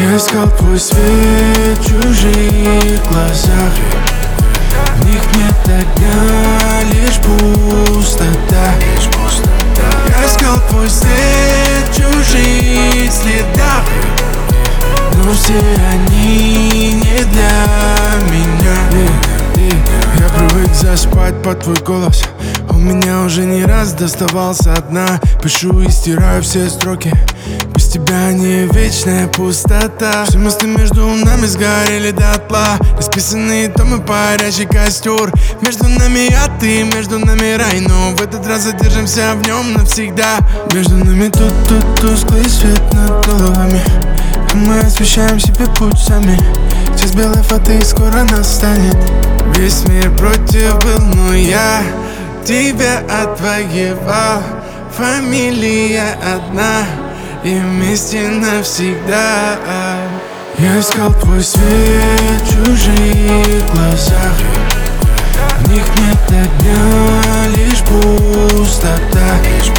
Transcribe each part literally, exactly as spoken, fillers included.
Я искал твой свет в чужих глазах. В них нет огня, лишь пустота. Я искал твой свет в чужих следах, но все они не для меня. Я привык заспать под твой голос. У меня уже не раз доставался одна. Пишу и стираю все строки. Без тебя не вечная пустота. Все мысли между нами сгорели дотла. Расписанные томы, парящий костер. Между нами я, ты, между нами рай. Но в этот раз задержимся в нем навсегда. Между нами тут, тут тусклый свет над головами. Мы освещаем себе путь сами. Час белой фаты скоро настанет. Весь мир против был, но я тебя отвоевал. Фамилия одна, и вместе навсегда. Я искал твой свет в чужих глазах. В них нет огня, лишь пустота.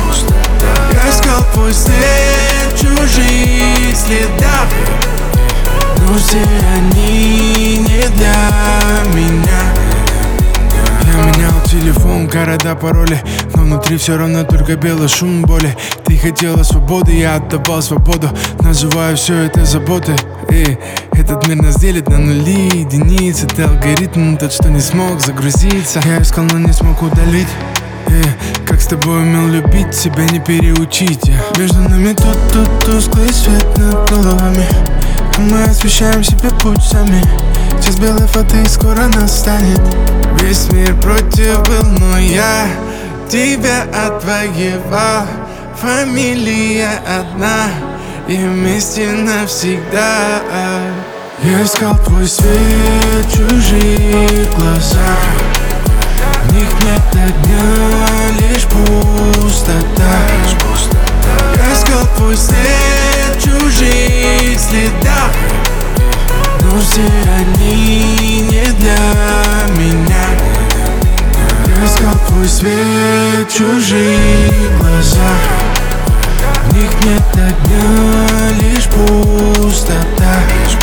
Я искал твой свет в чужих следах, но все они не для меня. Я менял телефон, города, пароли, но внутри все равно только белый шум боли. Ты хотела свободы, я отдавал свободу. Называю все это заботой. Эй, этот мир нас делит на нули, единицы. Ты алгоритм, тот, что не смог загрузиться. Я искал, но не смог удалить. Эй, как с тобой умел любить, себя не переучить. Я. Между нами тут, тут тусклый свет над головами. Мы освещаем себе путь сами. Час белой фаты скоро настанет. Весь мир против был, но я тебя отвоевал. Фамилия одна, и вместе навсегда. Я искал твой свет в чужих глазах. В них нет огня, лишь пустота. Я искал твой свет в чужих следах, но все они не для меня. Я искал твой свет в чужих глазах. В них нет огня, лишь пустота.